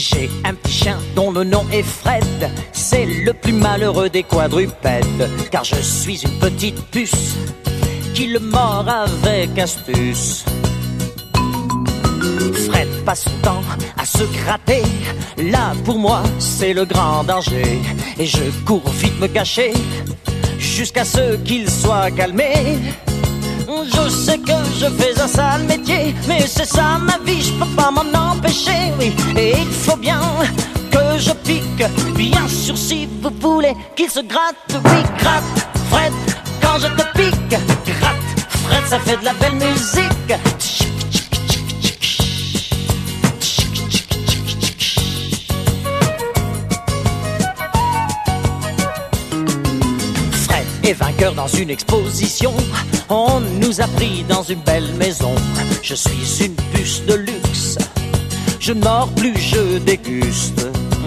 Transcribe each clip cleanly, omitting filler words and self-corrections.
J'ai un petit chien dont le nom est Fred. C'est le plus malheureux des quadrupèdes, car je suis une petite puce qui le mord avec astuce. Fred passe son temps à se gratter. Là pour moi c'est le grand danger. Et je cours vite me cacher jusqu'à ce qu'il soit calmé. Je sais que je fais un sale métier, mais c'est ça ma vie, je peux pas m'en empêcher, oui. Et il faut bien que je pique, bien sûr si vous voulez qu'il se gratte, oui, gratte, Fred, quand je te pique, gratte, Fred, ça fait de la belle musique. Fred est vainqueur dans une exposition. On nous a pris dans une belle maison. Je suis une puce de luxe. Je ne mords plus, je déguste.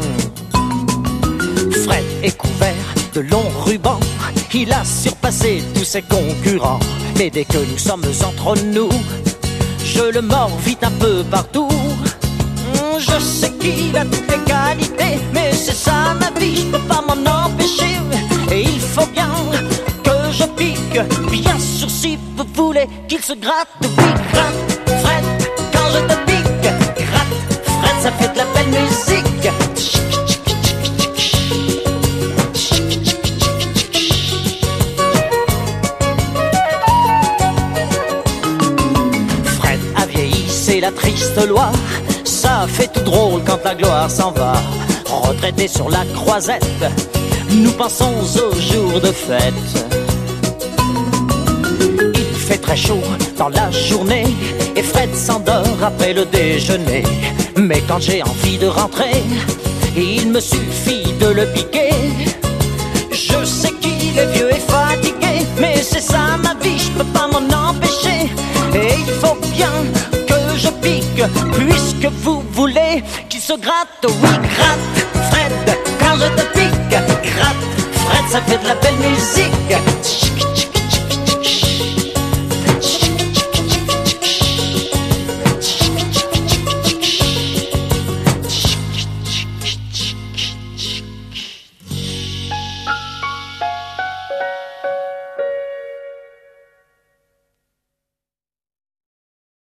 Fred est couvert de longs rubans. Il a surpassé tous ses concurrents. Mais dès que nous sommes entre nous, je le mords vite un peu partout. Je sais qu'il a toutes les qualités, mais c'est ça ma vie, je peux pas m'en empêcher. Et il faut bien que je pique, bien sûr si vous voulez qu'il se gratte, oui, gratte, Fred, quand je te pique, gratte, Fred, ça fait de la belle musique. Fred a vieilli, c'est la triste loi. Ça fait tout drôle quand la gloire s'en va. Retraité sur la croisette, nous pensons aux jours de fête. Il fait très chaud dans la journée et Fred s'endort après le déjeuner. Mais quand j'ai envie de rentrer, il me suffit de le piquer. Je sais qu'il est vieux et fatigué, mais c'est ça ma vie, je peux pas m'en empêcher. Et il faut bien que je pique, puisque vous voulez qu'il se gratte, oui, gratte, Fred, quand je te pique, gratte, Fred, ça fait de la belle musique.